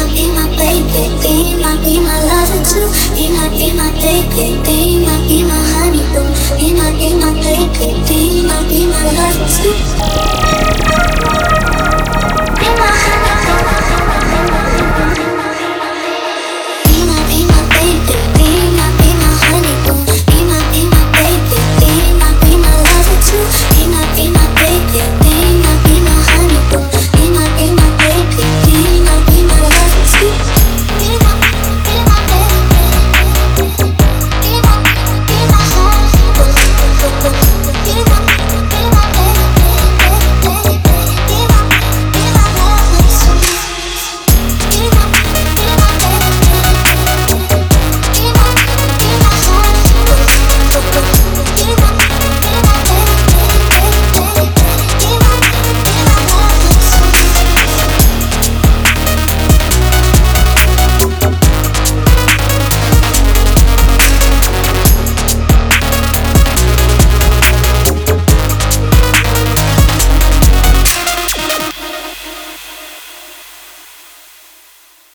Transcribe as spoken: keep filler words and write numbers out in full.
my, be my baby, be my, be my lover too. Be my, be my baby, be my, be my honey boo. Be my, be my baby, be my, be